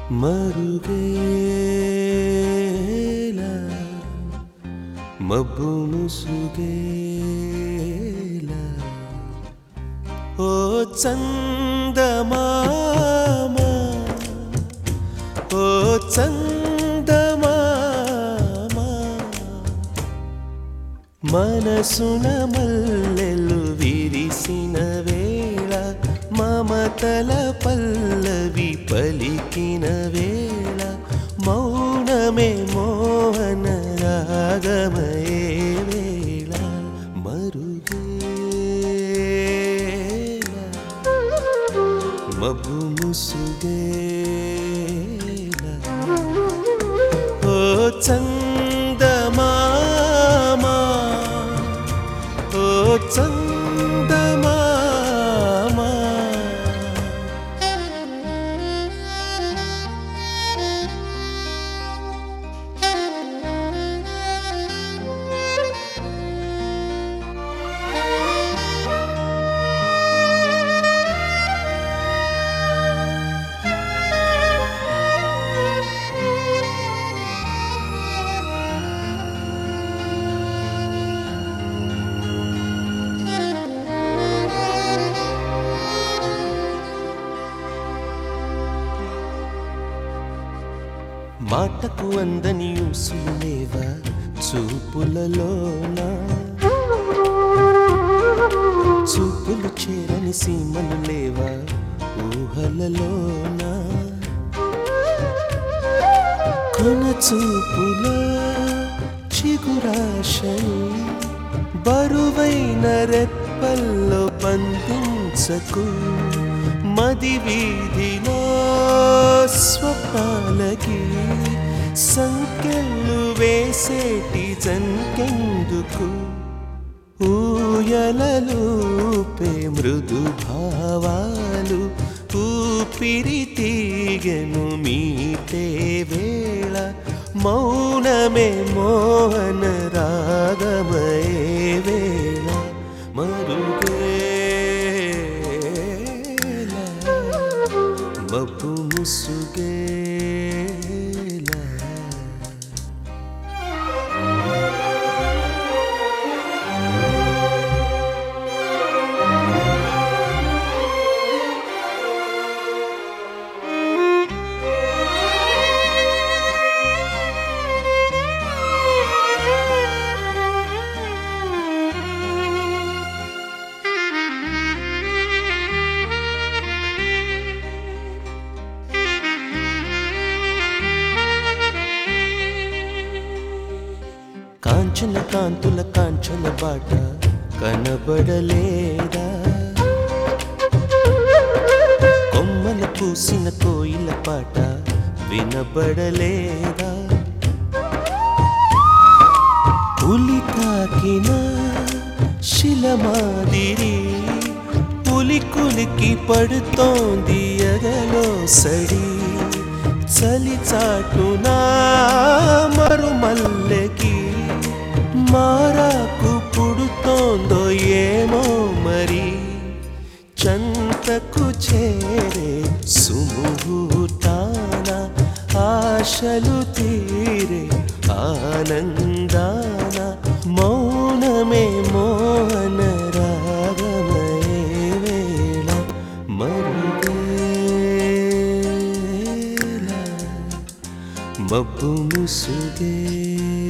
మరుగేలా మబ్బు ముసుగేలా ఓ చందమామ ఓ చందమామ మనసున మల్లెలు విరిసిన వేళ మమతల పల్లవి పలికిన వేళ మౌనమే మోహన రాగమయే వేళ మరుగేలా మబ్బు ముసుగేలా ఓ చందమామ ఓ చందమామ మాటకు అందని ఊసులు లేవా చూపులలోనా చూపులు చేరని సీమలు లేవా ఊహలలోనా కొన చూపులో చిగురాశని బరువైన రెప్పల్లో బంధించకు మది వీధిలో స్వప్నాలకి సంకెళ్ళు వేసేటి జంకెందుకు ఊయలలూపే మృదు భావాలు ఊపిరి తీగెను మీటే వేళ మౌనమే మోహన రాగమయే వేళ మరుగేలా మబ్బు ముసుగేలా కాంచన కాంతుల కాంచన బాట కనబడలేదా కొమ్మల పూసిన కోయిల పాట వినబడలేదా పులి తాకిన శిలమాదిరి పులి కులికి పడుతోంది ఎదలో సడి చలి చాటునా మరుమల్లెకి మారాకు పుడుతోందో ఏమో మరి చంతకు చేరే సుముహూర్తాన ఆశలు తీరే ఆనందాన మౌనమే మోహన రాగమయే వేళ మరుగేలా మబ్బు ముసుగే